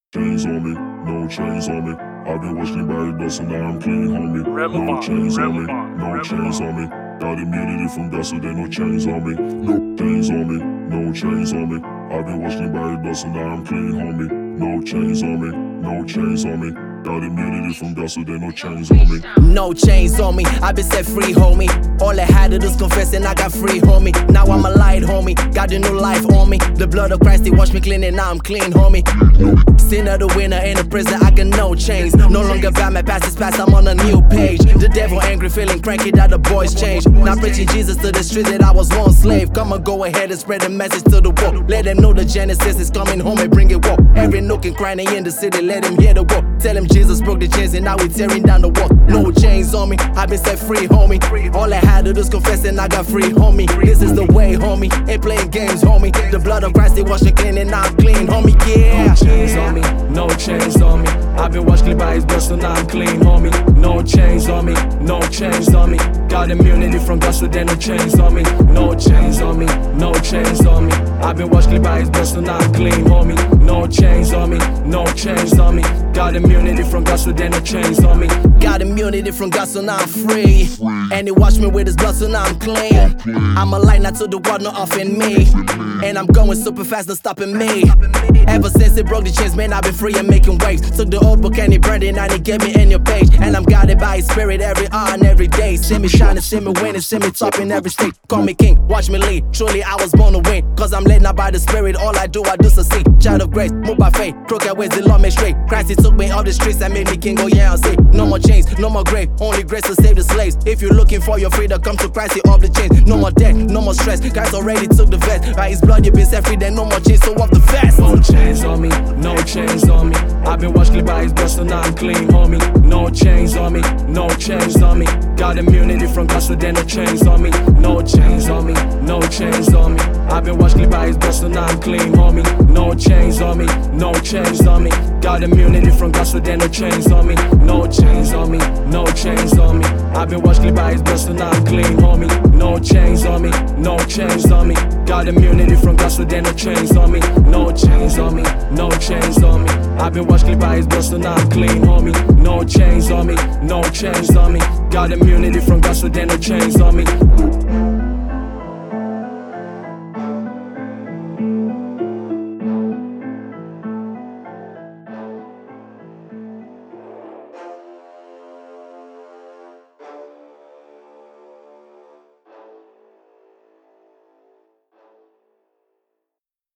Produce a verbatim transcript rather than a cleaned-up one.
Chains on me, no chains on me. I've been watching by dust and now I'm clean, homie. No chains on me, no chains on me. Got immunity from dust, so there no chains on me. No chains on me, no chains on me. I've been watching by dust and now I'm clean, homie. No chains on me, no chains on me. Got immunity from dust, so there no chains on me. No chains on me, I've been set free, homie. All I had to do is confess and I got free, homie. Now I'm a light, homie. Got a new life on me. The blood of Christ, they wash me clean and now I'm clean, homie. Sinner the winner in the prison, I got no chains. No longer bad, my past is past, I'm on a new page. The devil angry, feeling cranky that the boys change. Now preaching Jesus to the streets that I was once slave. Come on, go ahead and spread the message to the world. Let them know the Genesis is coming home and bring it walk. Every nook and cranny in the city, let him hear the walk. Tell him Jesus broke the chains and now we tearing down the wall. No chains on me, I've been set free, homie. All I had to do is confess and I got free, homie. This is the way, homie. Ain't playing games, homie. The blood of Christ, they wash me clean and now I'm clean, homie. Yeah. No chains on me, no chains on me. I've been washed clean by his blood, so now I'm clean, homie. No chains on me, no chains on me. Got immunity from God, so there no chains on me. No chains on me, no chains on me. I've been washed clean by his blood, so now I'm clean, homie. No chains on me, no chains on me. Got immunity from God, so there no chains on me. Got immunity from God, so now I'm free. And he washed me with his blood, so now I'm clean. I'm a light, not to the world, not off in me. And I'm going super fast, not stopping me. Ever since it broke the chains, man, I've been free and making waves. Took the old book and he burned it, and he gave me a new page. And I'm guided by his spirit every hour and every day. See me shining, see me winning, see me top in every state. Call me king, watch me lead. Truly I was born to win, cause I'm led now by the spirit. All I do, I do succeed. Child of grace, move by faith. Crooked ways, the law made straight. Christ, he took me off the streets and made me king. Oh yeah, I'll say, no more chains, no more grave. Only grace to save the slaves. If you're looking for your freedom, come to Christ, he off the chains. No more death, no more stress. Christ already took the vest. By his blood, you've been set free, then no more chains, so off the fast. No chains on me, no chains on me. I've been washed clean by his blood, so now I'm clean, homie. No chains on me, no chains on me. Got immunity from God, so there no chains on me. No chains on me, no chains on me. I've been washed clean by his blood, so now I'm clean, homie. No chains on me, no chains on me. Got immunity from God, so there no chains on me. No chains on me, no chains on me. I've been washed clean by his blood, so now I'm clean, homie. No chains on me, no chains on me. Got immunity from God, so there no chains on me. No chains on me, no chains on me. I've been washed clean by his blood, so now I'm clean, homie. No chains on me, no chains on me. Got immunity from God, so there no chains on me.